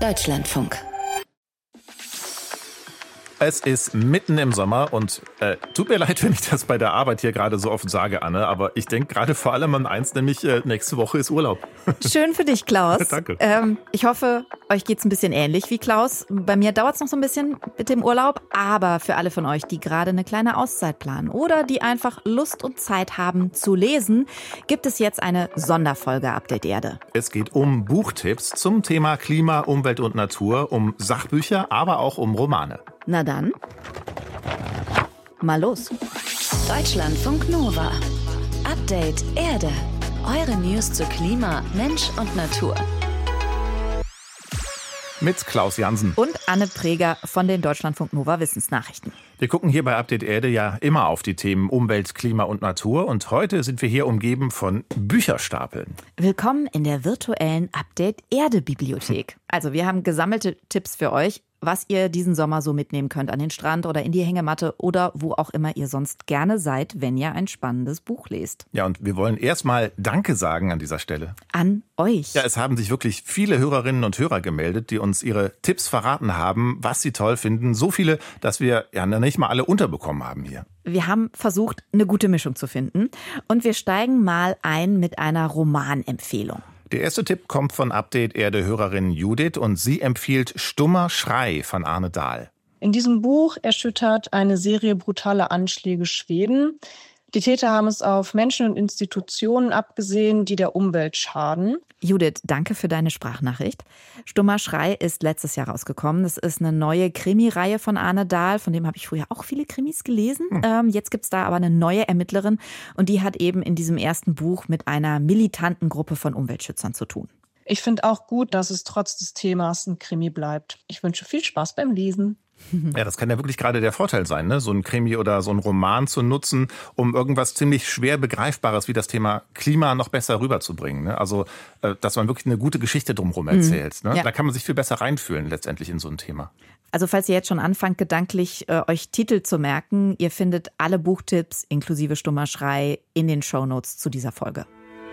Deutschlandfunk. Es ist mitten im Sommer und tut mir leid, wenn ich das bei der Arbeit hier gerade so oft sage, Anne, aber ich denke gerade vor allem an eins, nämlich nächste Woche ist Urlaub. Schön für dich, Klaus. Danke. Ich hoffe, euch geht's ein bisschen ähnlich wie Klaus. Bei mir dauert's noch so ein bisschen mit dem Urlaub, aber für alle von euch, die gerade eine kleine Auszeit planen oder die einfach Lust und Zeit haben zu lesen, gibt es jetzt eine Sonderfolge Update Erde. Es geht um Buchtipps zum Thema Klima, Umwelt und Natur, um Sachbücher, aber auch um Romane. Na dann, mal los. Deutschlandfunk Nova. Update Erde. Eure News zu Klima, Mensch und Natur. Mit Klaus Jansen. Und Anne Preger von den Deutschlandfunk Nova Wissensnachrichten. Wir gucken hier bei Update Erde ja immer auf die Themen Umwelt, Klima und Natur. Und heute sind wir hier umgeben von Bücherstapeln. Willkommen in der virtuellen Update Erde Bibliothek. Also wir haben gesammelte Tipps für euch, was ihr diesen Sommer so mitnehmen könnt an den Strand oder in die Hängematte oder wo auch immer ihr sonst gerne seid, wenn ihr ein spannendes Buch lest. Ja, und wir wollen erstmal Danke sagen an dieser Stelle. An euch. Ja, es haben sich wirklich viele Hörerinnen und Hörer gemeldet, die uns ihre Tipps verraten haben, was sie toll finden. So viele, dass wir ja nicht mal alle unterbekommen haben hier. Wir haben versucht, eine gute Mischung zu finden. Und wir steigen mal ein mit einer Romanempfehlung. Der erste Tipp kommt von Update Erde-Hörerin Judith und sie empfiehlt Stummer Schrei von Arne Dahl. In diesem Buch erschüttert eine Serie brutaler Anschläge Schweden. Die Täter haben es auf Menschen und Institutionen abgesehen, die der Umwelt schaden. Judith, danke für deine Sprachnachricht. Stummer Schrei ist letztes Jahr rausgekommen. Das ist eine neue Krimireihe von Arne Dahl. Von dem habe ich früher auch viele Krimis gelesen. Jetzt gibt es da aber eine neue Ermittlerin. Und die hat eben in diesem ersten Buch mit einer militanten Gruppe von Umweltschützern zu tun. Ich finde auch gut, dass es trotz des Themas ein Krimi bleibt. Ich wünsche viel Spaß beim Lesen. Ja, das kann ja wirklich gerade der Vorteil sein, ne? So ein Krimi oder so ein Roman zu nutzen, um irgendwas ziemlich schwer Begreifbares wie das Thema Klima noch besser rüberzubringen. Ne? Also, dass man wirklich eine gute Geschichte drumherum erzählt. Ne? Ja. Da kann man sich viel besser reinfühlen letztendlich in so ein Thema. Also falls ihr jetzt schon anfangt, gedanklich euch Titel zu merken, ihr findet alle Buchtipps inklusive Stummer Schrei in den Shownotes zu dieser Folge.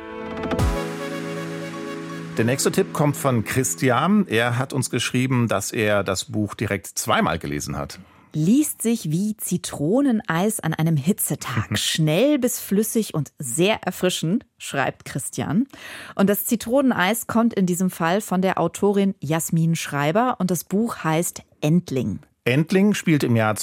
Der nächste Tipp kommt von Christian. Er hat uns geschrieben, dass er das Buch direkt zweimal gelesen hat. Liest sich wie Zitroneneis an einem Hitzetag. Schnell bis flüssig und sehr erfrischend, schreibt Christian. Und das Zitroneneis kommt in diesem Fall von der Autorin Jasmin Schreiber und das Buch heißt Entling. Entling spielt im Jahr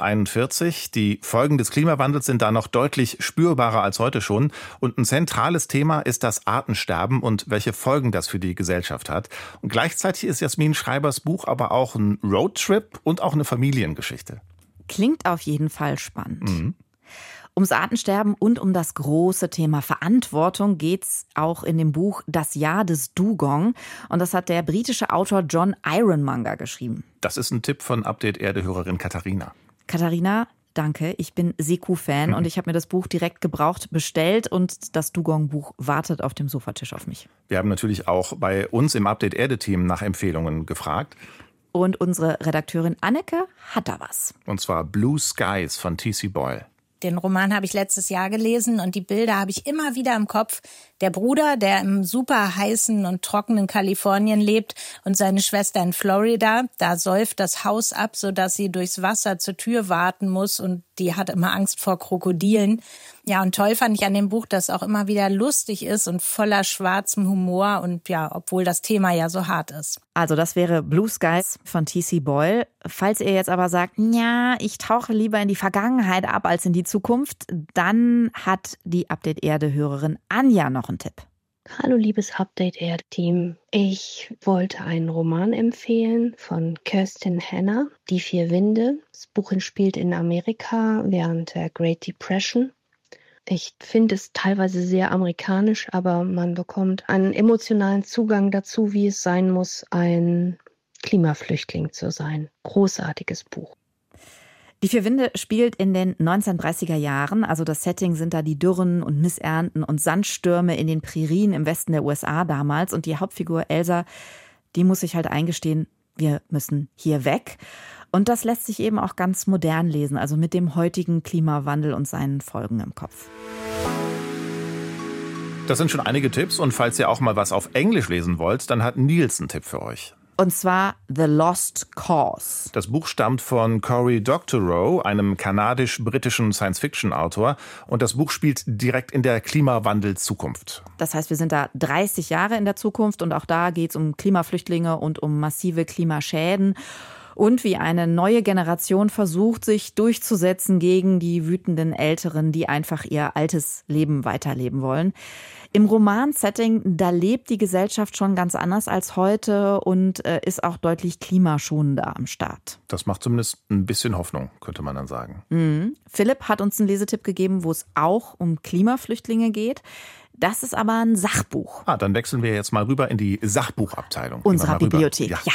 2041. Die Folgen des Klimawandels sind da noch deutlich spürbarer als heute schon. Und ein zentrales Thema ist das Artensterben und welche Folgen das für die Gesellschaft hat. Und gleichzeitig ist Jasmin Schreibers Buch aber auch ein Roadtrip und auch eine Familiengeschichte. Klingt auf jeden Fall spannend. Ums Artensterben und um das große Thema Verantwortung geht's auch in dem Buch Das Jahr des Dugong. Und das hat der britische Autor John Ironmonger geschrieben. Das ist ein Tipp von Update Erde-Hörerin Katharina. Katharina, danke. Ich bin Seku-Fan und ich habe mir das Buch direkt gebraucht bestellt und das Dugong-Buch wartet auf dem Sofatisch auf mich. Wir haben natürlich auch bei uns im Update Erde-Team nach Empfehlungen gefragt. Und unsere Redakteurin Anneke hat da was. Und zwar Blue Skies von T.C. Boyle. Den Roman habe ich letztes Jahr gelesen und die Bilder habe ich immer wieder im Kopf. Der Bruder, der im super heißen und trockenen Kalifornien lebt und seine Schwester in Florida, da säuft das Haus ab, sodass sie durchs Wasser zur Tür warten muss und die hat immer Angst vor Krokodilen. Ja, und toll fand ich an dem Buch, dass es auch immer wieder lustig ist und voller schwarzem Humor und ja, obwohl das Thema ja so hart ist. Also das wäre Blue Skies von T.C. Boyle. Falls ihr jetzt aber sagt, ja, ich tauche lieber in die Vergangenheit ab als in die Zukunft, dann hat die Update Erde-Hörerin Anja noch einen Tipp. Hallo liebes Update Erde-Team. Ich wollte einen Roman empfehlen von Kirsten Hanna, Die vier Winde. Das Buch spielt in Amerika während der Great Depression. Ich finde es teilweise sehr amerikanisch, aber man bekommt einen emotionalen Zugang dazu, wie es sein muss, ein Klimaflüchtling zu sein. Großartiges Buch. Die vier Winde spielt in den 1930er Jahren. Also das Setting sind da die Dürren und Missernten und Sandstürme in den Prärien im Westen der USA damals. Und die Hauptfigur Elsa, die muss sich halt eingestehen, wir müssen hier weg. Und das lässt sich eben auch ganz modern lesen, also mit dem heutigen Klimawandel und seinen Folgen im Kopf. Das sind schon einige Tipps und falls ihr auch mal was auf Englisch lesen wollt, dann hat Nils einen Tipp für euch. Und zwar The Lost Cause. Das Buch stammt von Cory Doctorow, einem kanadisch-britischen Science-Fiction-Autor. Und das Buch spielt direkt in der Klimawandel-Zukunft. Das heißt, wir sind da 30 Jahre in der Zukunft und auch da geht es um Klimaflüchtlinge und um massive Klimaschäden. Und wie eine neue Generation versucht, sich durchzusetzen gegen die wütenden Älteren, die einfach ihr altes Leben weiterleben wollen. Im Roman-Setting, da lebt die Gesellschaft schon ganz anders als heute und ist auch deutlich klimaschonender am Start. Das macht zumindest ein bisschen Hoffnung, könnte man dann sagen. Philipp hat uns einen Lesetipp gegeben, wo es auch um Klimaflüchtlinge geht. Das ist aber ein Sachbuch. Dann wechseln wir jetzt mal rüber in die Sachbuchabteilung. Unserer Bibliothek, ja.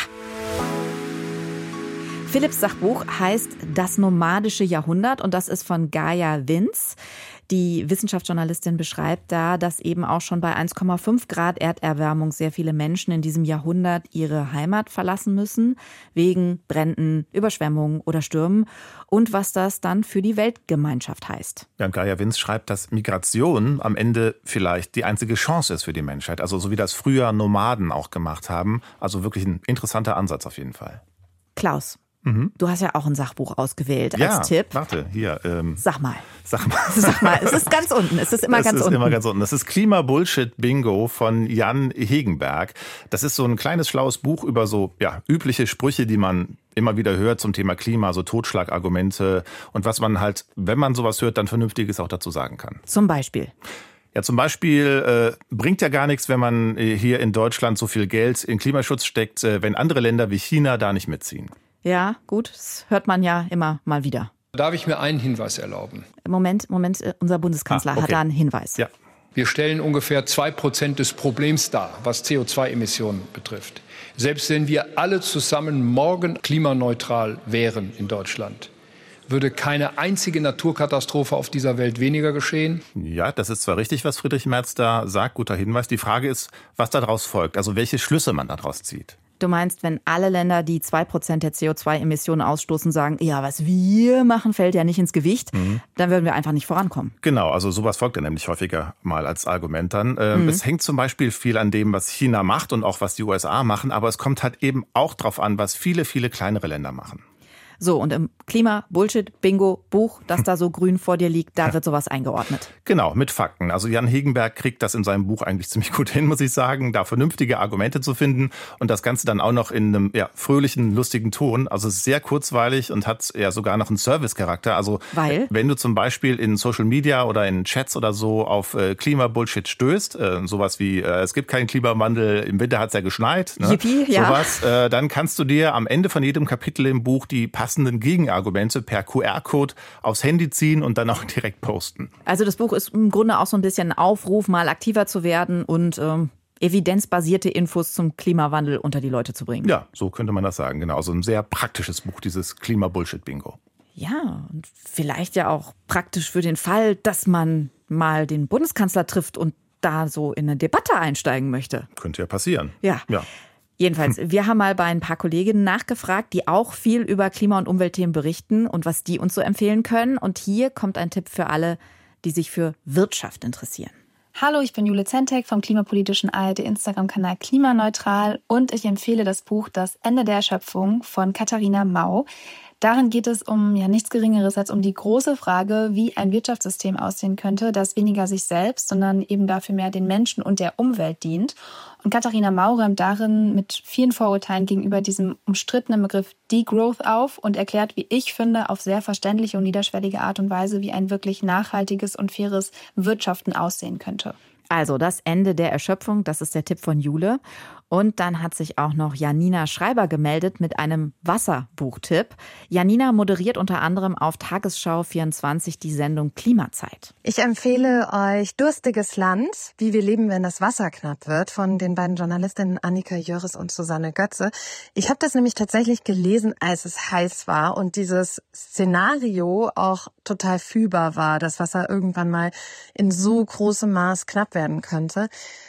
Philipps Sachbuch heißt Das nomadische Jahrhundert und das ist von Gaia Vince. Die Wissenschaftsjournalistin beschreibt da, dass eben auch schon bei 1,5 Grad Erderwärmung sehr viele Menschen in diesem Jahrhundert ihre Heimat verlassen müssen, wegen Bränden, Überschwemmungen oder Stürmen und was das dann für die Weltgemeinschaft heißt. Ja, und Gaia Vince schreibt, dass Migration am Ende vielleicht die einzige Chance ist für die Menschheit. Also so wie das früher Nomaden auch gemacht haben. Also wirklich ein interessanter Ansatz auf jeden Fall. Klaus. Du hast ja auch ein Sachbuch ausgewählt als Tipp. Warte, hier. Sag mal. Sag mal. Es ist ganz unten. Es ist immer ganz unten. Das ist Klima-Bullshit-Bingo von Jan Hegenberg. Das ist so ein kleines, schlaues Buch über so übliche Sprüche, die man immer wieder hört zum Thema Klima, so Totschlagargumente und was man halt, wenn man sowas hört, dann Vernünftiges auch dazu sagen kann. Zum Beispiel? Ja, zum Beispiel bringt ja gar nichts, wenn man hier in Deutschland so viel Geld in Klimaschutz steckt, wenn andere Länder wie China da nicht mitziehen. Ja, gut, das hört man ja immer mal wieder. Darf ich mir einen Hinweis erlauben? Moment, unser Bundeskanzler hat da einen Hinweis. Ja. Wir stellen ungefähr 2% des Problems dar, was CO2-Emissionen betrifft. Selbst wenn wir alle zusammen morgen klimaneutral wären in Deutschland, würde keine einzige Naturkatastrophe auf dieser Welt weniger geschehen. Ja, das ist zwar richtig, was Friedrich Merz da sagt, guter Hinweis. Die Frage ist, was daraus folgt, also welche Schlüsse man daraus zieht. Du meinst, wenn alle Länder, die 2% der CO2-Emissionen ausstoßen, sagen, ja, was wir machen, fällt ja nicht ins Gewicht, dann würden wir einfach nicht vorankommen. Genau, also sowas folgt ja nämlich häufiger mal als Argument dann. Es hängt zum Beispiel viel an dem, was China macht und auch was die USA machen, aber es kommt halt eben auch drauf an, was viele, viele kleinere Länder machen. So, und im Klima-Bullshit-Bingo-Buch, das da so grün vor dir liegt, da wird sowas eingeordnet. Genau, mit Fakten. Also Jan Hegenberg kriegt das in seinem Buch eigentlich ziemlich gut hin, muss ich sagen, da vernünftige Argumente zu finden und das Ganze dann auch noch in einem fröhlichen, lustigen Ton. Also es ist sehr kurzweilig und hat ja sogar noch einen Service-Charakter. Also wenn du zum Beispiel in Social Media oder in Chats oder so auf Klima-Bullshit stößt, sowas wie es gibt keinen Klimawandel, im Winter hat es ja geschneit, ne? Yippie, ja. Sowas, dann kannst du dir am Ende von jedem Kapitel im Buch die passenden Gegenargumente per QR-Code aufs Handy ziehen und dann auch direkt posten. Also das Buch ist im Grunde auch so ein bisschen ein Aufruf, mal aktiver zu werden und evidenzbasierte Infos zum Klimawandel unter die Leute zu bringen. Ja, so könnte man das sagen. Genau, so ein sehr praktisches Buch, dieses Klima-Bullshit-Bingo. Ja, und vielleicht ja auch praktisch für den Fall, dass man mal den Bundeskanzler trifft und da so in eine Debatte einsteigen möchte. Könnte ja passieren. Ja. Jedenfalls, wir haben mal bei ein paar Kolleginnen nachgefragt, die auch viel über Klima- und Umweltthemen berichten und was die uns so empfehlen können. Und hier kommt ein Tipp für alle, die sich für Wirtschaft interessieren. Hallo, ich bin Jule Zentek vom klimapolitischen ARD-Instagram-Kanal Klimaneutral und ich empfehle das Buch Das Ende der Erschöpfung von Katharina Mau. Darin geht es um nichts Geringeres als um die große Frage, wie ein Wirtschaftssystem aussehen könnte, das weniger sich selbst, sondern eben dafür mehr den Menschen und der Umwelt dient. Und Katharina Mau räumt darin mit vielen Vorurteilen gegenüber diesem umstrittenen Begriff Degrowth auf und erklärt, wie ich finde, auf sehr verständliche und niederschwellige Art und Weise, wie ein wirklich nachhaltiges und faires Wirtschaften aussehen könnte. Also das Ende der Erschöpfung, das ist der Tipp von Jule. Und dann hat sich auch noch Janina Schreiber gemeldet mit einem Wasserbuchtipp. Janina moderiert unter anderem auf Tagesschau 24 die Sendung Klimazeit. Ich empfehle euch Durstiges Land, wie wir leben, wenn das Wasser knapp wird, von den beiden Journalistinnen Annika Jöris und Susanne Götze. Ich habe das nämlich tatsächlich gelesen, als es heiß war und dieses Szenario auch total fühlbar war, dass Wasser irgendwann mal in so großem Maß knapp werden könnte.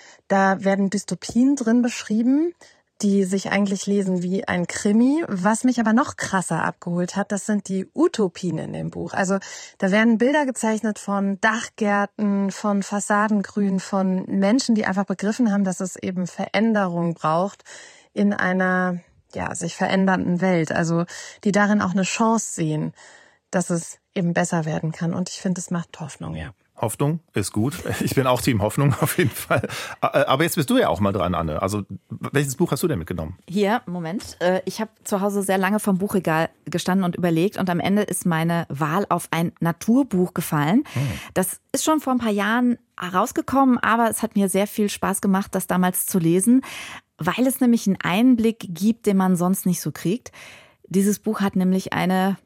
Da werden Dystopien drin beschrieben, die sich eigentlich lesen wie ein Krimi. Was mich aber noch krasser abgeholt hat, das sind die Utopien in dem Buch. Also da werden Bilder gezeichnet von Dachgärten, von Fassadengrün, von Menschen, die einfach begriffen haben, dass es eben Veränderung braucht in einer sich verändernden Welt, also die darin auch eine Chance sehen, dass es eben besser werden kann. Und ich finde, es macht Hoffnung, ja. Hoffnung ist gut. Ich bin auch Team Hoffnung auf jeden Fall. Aber jetzt bist du ja auch mal dran, Anne. Also welches Buch hast du denn mitgenommen? Hier, Moment. Ich habe zu Hause sehr lange vom Buchregal gestanden und überlegt. Und am Ende ist meine Wahl auf ein Naturbuch gefallen. Das ist schon vor ein paar Jahren rausgekommen, aber es hat mir sehr viel Spaß gemacht, das damals zu lesen, weil es nämlich einen Einblick gibt, den man sonst nicht so kriegt. Dieses Buch hat nämlich eine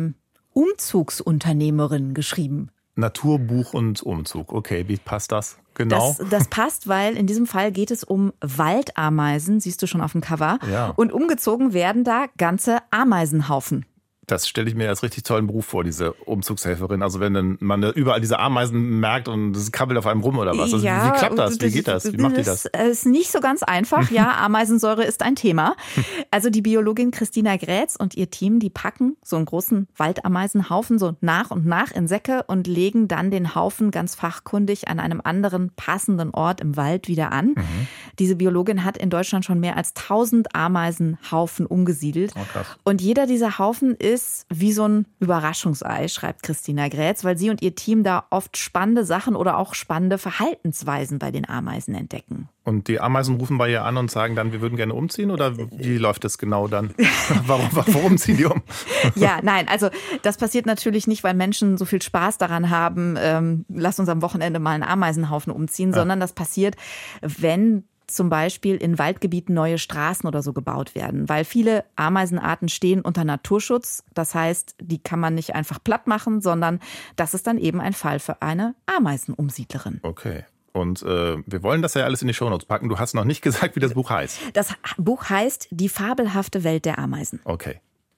Umzugsunternehmerin geschrieben. Naturbuch und Umzug. Okay, wie passt das genau? Das passt, weil in diesem Fall geht es um Waldameisen, siehst du schon auf dem Cover. Ja. Und umgezogen werden da ganze Ameisenhaufen. Das stelle ich mir als richtig tollen Beruf vor, diese Umzugshelferin. Also wenn man überall diese Ameisen merkt und es krabbelt auf einem rum oder was. Also ja, wie klappt das? Wie geht das? Wie macht die das? Ist nicht so ganz einfach. Ja, Ameisensäure ist ein Thema. Also die Biologin Christina Grätz und ihr Team, die packen so einen großen Waldameisenhaufen so nach und nach in Säcke und legen dann den Haufen ganz fachkundig an einem anderen passenden Ort im Wald wieder an. Diese Biologin hat in Deutschland schon mehr als 1000 Ameisenhaufen umgesiedelt. Oh, krass. Und jeder dieser Haufen ist wie so ein Überraschungsei, schreibt Christina Grätz, weil sie und ihr Team da oft spannende Sachen oder auch spannende Verhaltensweisen bei den Ameisen entdecken. Und die Ameisen rufen bei ihr an und sagen dann, wir würden gerne umziehen? Oder wie läuft das genau dann? Warum ziehen die um? Ja, nein, also das passiert natürlich nicht, weil Menschen so viel Spaß daran haben, lass uns am Wochenende mal einen Ameisenhaufen umziehen, sondern das passiert, wenn zum Beispiel in Waldgebieten neue Straßen oder so gebaut werden, weil viele Ameisenarten stehen unter Naturschutz. Das heißt, die kann man nicht einfach platt machen, sondern das ist dann eben ein Fall für eine Ameisenumsiedlerin. Okay. Und wir wollen das ja alles in die Shownotes packen. Du hast noch nicht gesagt, wie das Buch heißt. Das Buch heißt Die fabelhafte Welt der Ameisen. Okay.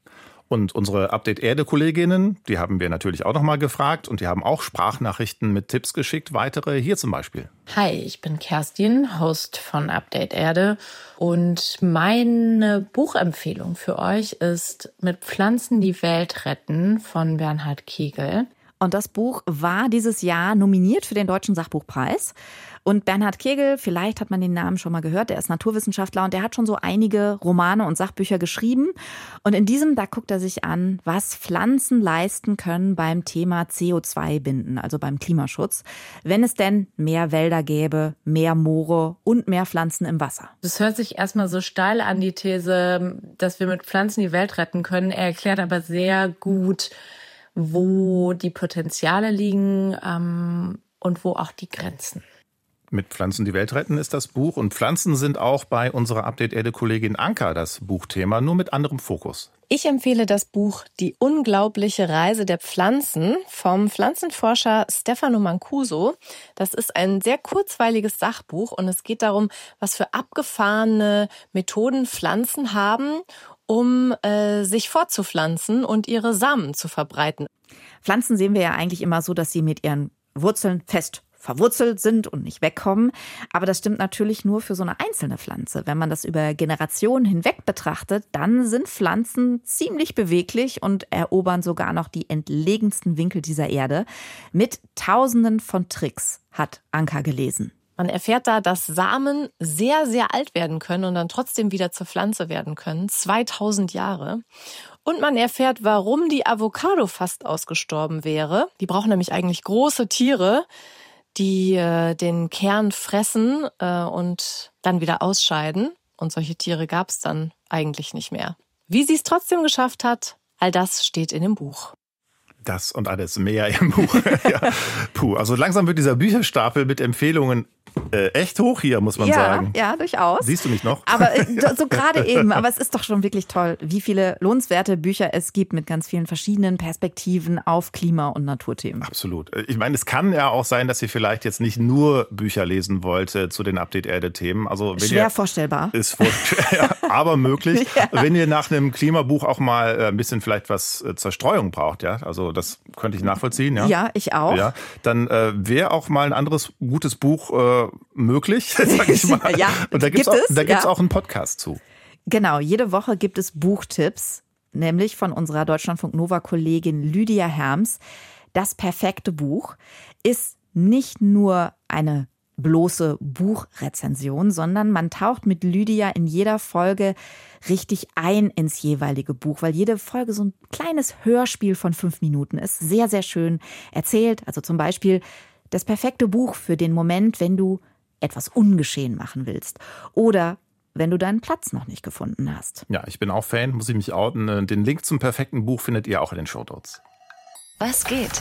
Und unsere Update-Erde-Kolleginnen, die haben wir natürlich auch noch mal gefragt und die haben auch Sprachnachrichten mit Tipps geschickt. Weitere hier zum Beispiel. Hi, ich bin Kerstin, Host von Update Erde. Und meine Buchempfehlung für euch ist Mit Pflanzen die Welt retten von Bernhard Kegel. Und das Buch war dieses Jahr nominiert für den Deutschen Sachbuchpreis. Und Bernhard Kegel, vielleicht hat man den Namen schon mal gehört, der ist Naturwissenschaftler und der hat schon so einige Romane und Sachbücher geschrieben. Und in diesem, da guckt er sich an, was Pflanzen leisten können beim Thema CO2-Binden, also beim Klimaschutz, wenn es denn mehr Wälder gäbe, mehr Moore und mehr Pflanzen im Wasser. Das hört sich erstmal so steil an, die These, dass wir mit Pflanzen die Welt retten können. Er erklärt aber sehr gut, wo die Potenziale liegen und wo auch die Grenzen. Mit Pflanzen die Welt retten ist das Buch. Und Pflanzen sind auch bei unserer Update-Erde-Kollegin Anka das Buchthema, nur mit anderem Fokus. Ich empfehle das Buch Die unglaubliche Reise der Pflanzen vom Pflanzenforscher Stefano Mancuso. Das ist ein sehr kurzweiliges Sachbuch und es geht darum, was für abgefahrene Methoden Pflanzen haben, um sich fortzupflanzen und ihre Samen zu verbreiten. Pflanzen sehen wir ja eigentlich immer so, dass sie mit ihren Wurzeln fest verwurzelt sind und nicht wegkommen. Aber das stimmt natürlich nur für so eine einzelne Pflanze. Wenn man das über Generationen hinweg betrachtet, dann sind Pflanzen ziemlich beweglich und erobern sogar noch die entlegensten Winkel dieser Erde. Mit Tausenden von Tricks, hat Anka gelesen. Man erfährt da, dass Samen sehr, sehr alt werden können und dann trotzdem wieder zur Pflanze werden können. 2000 Jahre. Und man erfährt, warum die Avocado fast ausgestorben wäre. Die brauchen nämlich eigentlich große Tiere, die den Kern fressen und dann wieder ausscheiden. Und solche Tiere gab es dann eigentlich nicht mehr. Wie sie es trotzdem geschafft hat, all das steht in dem Buch. Das und alles mehr im Buch. Ja. Puh, also langsam wird dieser Bücherstapel mit Empfehlungen echt hoch hier, muss man sagen. Ja, durchaus. Siehst du mich noch? Aber so gerade eben. Aber es ist doch schon wirklich toll, wie viele lohnenswerte Bücher es gibt mit ganz vielen verschiedenen Perspektiven auf Klima- und Naturthemen. Absolut. Ich meine, es kann ja auch sein, dass ihr vielleicht jetzt nicht nur Bücher lesen wollt zu den Update-Erde-Themen. Also schwer vorstellbar. Ist aber möglich. Ja. Wenn ihr nach einem Klimabuch auch mal ein bisschen vielleicht was zur Streuung braucht, ja, also das könnte ich nachvollziehen. Ja, ich auch. Ja, dann wäre auch mal ein anderes gutes Buch möglich, sag ich mal. Ja, und da gibt's auch einen Podcast zu. Genau, jede Woche gibt es Buchtipps, nämlich von unserer Deutschlandfunk-Nova-Kollegin Lydia Herms. Das perfekte Buch ist nicht nur eine bloße Buchrezension, sondern man taucht mit Lydia in jeder Folge richtig ein ins jeweilige Buch, weil jede Folge so ein kleines Hörspiel von 5 Minuten ist. Sehr, sehr schön erzählt. Also zum Beispiel das perfekte Buch für den Moment, wenn du etwas ungeschehen machen willst oder wenn du deinen Platz noch nicht gefunden hast. Ja, ich bin auch Fan, muss ich mich outen. Den Link zum perfekten Buch findet ihr auch in den Shownotes. Was geht?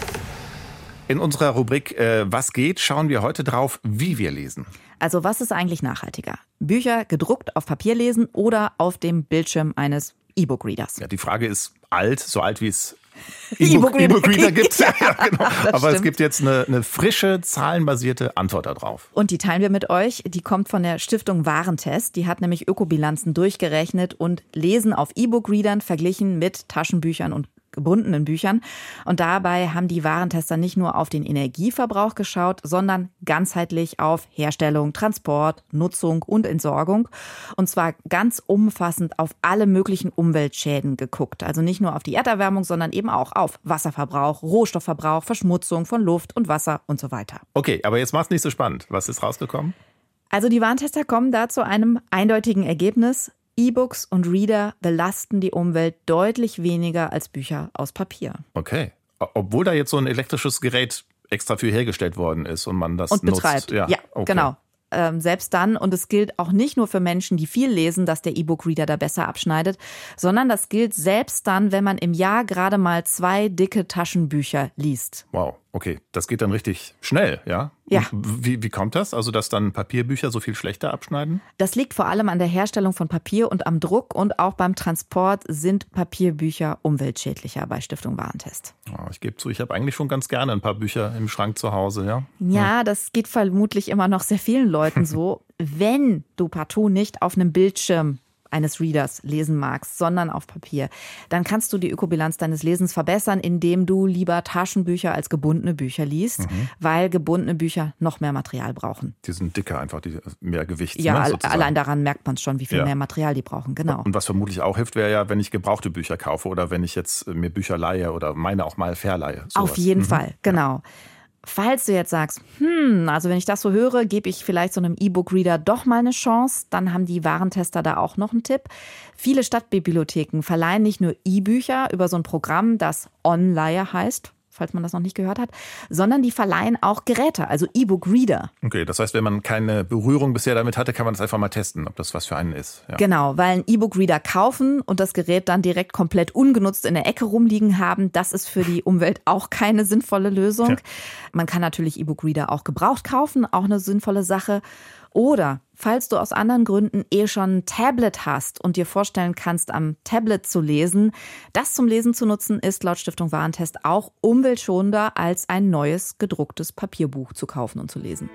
In unserer Rubrik Was geht, schauen wir heute drauf, wie wir lesen. Also was ist eigentlich nachhaltiger? Bücher gedruckt auf Papier lesen oder auf dem Bildschirm eines E-Book-Readers? Ja, die Frage ist alt, so alt wie es E-Book-Reader gibt. Ja, genau. Aber stimmt. es gibt jetzt eine frische, zahlenbasierte Antwort darauf. Und die teilen wir mit euch. Die kommt von der Stiftung Warentest. Die hat nämlich Ökobilanzen durchgerechnet und Lesen auf E-Book-Readern verglichen mit Taschenbüchern und gebundenen Büchern. Und dabei haben die Warentester nicht nur auf den Energieverbrauch geschaut, sondern ganzheitlich auf Herstellung, Transport, Nutzung und Entsorgung. Und zwar ganz umfassend auf alle möglichen Umweltschäden geguckt. Also nicht nur auf die Erderwärmung, sondern eben auch auf Wasserverbrauch, Rohstoffverbrauch, Verschmutzung von Luft und Wasser und so weiter. Okay, aber jetzt mach's nicht so spannend. Was ist rausgekommen? Also die Warentester kommen da zu einem eindeutigen Ergebnis. E-Books und Reader belasten die Umwelt deutlich weniger als Bücher aus Papier. Okay. Obwohl da jetzt so ein elektrisches Gerät extra für hergestellt worden ist und man das und nutzt. betreibt. Ja, okay. Genau. Selbst dann, und es gilt auch nicht nur für Menschen, die viel lesen, dass der E-Book-Reader da besser abschneidet, sondern das gilt selbst dann, wenn man im Jahr gerade mal 2 dicke Taschenbücher liest. Wow, okay. Das geht dann richtig schnell, ja? Ja. Und wie kommt das? Also, dass dann Papierbücher so viel schlechter abschneiden? Das liegt vor allem an der Herstellung von Papier und am Druck, und auch beim Transport sind Papierbücher umweltschädlicher bei Stiftung Warentest. Oh, ich gebe zu, ich habe eigentlich schon ganz gerne ein paar Bücher im Schrank zu Hause, ja? Ja, das geht vermutlich immer noch sehr vielen Leuten so. Wenn du partout nicht auf einem Bildschirm eines Readers lesen magst, sondern auf Papier, dann kannst du die Ökobilanz deines Lesens verbessern, indem du lieber Taschenbücher als gebundene Bücher liest, weil gebundene Bücher noch mehr Material brauchen. Die sind dicker einfach, die mehr Gewicht. Ja, ne, sozusagen. allein daran merkt man schon, wie viel mehr Material die brauchen, genau. Und was vermutlich auch hilft, wäre ja, wenn ich gebrauchte Bücher kaufe oder wenn ich jetzt mir Bücher leihe oder meine auch mal verleihe. Sowas. Auf jeden Fall, genau. Falls du jetzt sagst, also wenn ich das so höre, gebe ich vielleicht so einem E-Book-Reader doch mal eine Chance, dann haben die Warentester da auch noch einen Tipp. Viele Stadtbibliotheken verleihen nicht nur E-Bücher über so ein Programm, das Onleihe heißt, falls man das noch nicht gehört hat, sondern die verleihen auch Geräte, also E-Book-Reader. Okay, das heißt, wenn man keine Berührung bisher damit hatte, kann man das einfach mal testen, ob das was für einen ist. Ja. Genau, weil ein E-Book-Reader kaufen und das Gerät dann direkt komplett ungenutzt in der Ecke rumliegen haben, das ist für die Umwelt auch keine sinnvolle Lösung. Ja. Man kann natürlich E-Book-Reader auch gebraucht kaufen, auch eine sinnvolle Sache. Oder falls du aus anderen Gründen schon ein Tablet hast und dir vorstellen kannst, am Tablet zu lesen, das zum Lesen zu nutzen, ist laut Stiftung Warentest auch umweltschonender, als ein neues gedrucktes Papierbuch zu kaufen und zu lesen.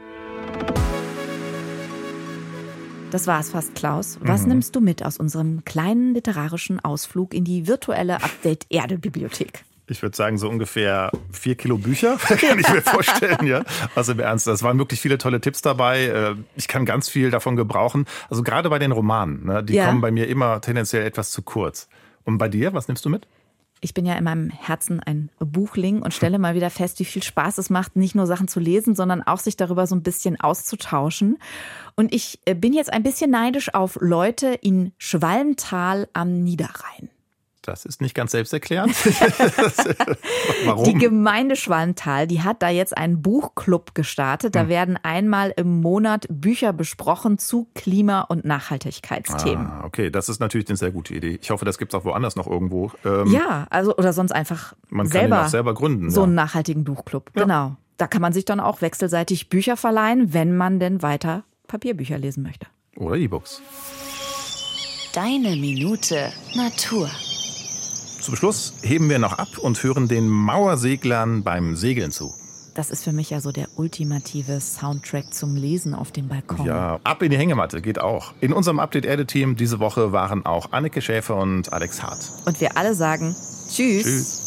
Das war's fast, Klaus. Was nimmst du mit aus unserem kleinen literarischen Ausflug in die virtuelle Update-Erde-Bibliothek? Ich würde sagen, so ungefähr 4 Kilo Bücher, kann ich mir vorstellen, ja. Also im Ernst, es waren wirklich viele tolle Tipps dabei. Ich kann ganz viel davon gebrauchen. Also gerade bei den Romanen, ne, die kommen bei mir immer tendenziell etwas zu kurz. Und bei dir, was nimmst du mit? Ich bin ja in meinem Herzen ein Buchling und stelle mal wieder fest, wie viel Spaß es macht, nicht nur Sachen zu lesen, sondern auch sich darüber so ein bisschen auszutauschen. Und ich bin jetzt ein bisschen neidisch auf Leute in Schwalmtal am Niederrhein. Das ist nicht ganz selbsterklärend. Warum? Die Gemeinde Schwalmtal, die hat da jetzt einen Buchclub gestartet. Da werden einmal im Monat Bücher besprochen zu Klima- und Nachhaltigkeitsthemen. Ah, okay, das ist natürlich eine sehr gute Idee. Ich hoffe, das gibt es auch woanders noch irgendwo. Ja, also oder sonst einfach man kann ihn auch selber gründen. So einen nachhaltigen Buchclub, genau. Da kann man sich dann auch wechselseitig Bücher verleihen, wenn man denn weiter Papierbücher lesen möchte. Oder E-Books. Deine Minute Natur. Zum Schluss heben wir noch ab und hören den Mauerseglern beim Segeln zu. Das ist für mich ja so der ultimative Soundtrack zum Lesen auf dem Balkon. Ja, ab in die Hängematte geht auch. In unserem Update-Erde-Team diese Woche waren auch Anneke Schäfer und Alex Hart. Und wir alle sagen Tschüss. Tschüss.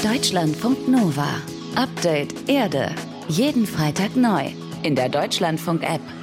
Deutschlandfunk Nova. Update Erde. Jeden Freitag neu in der Deutschlandfunk-App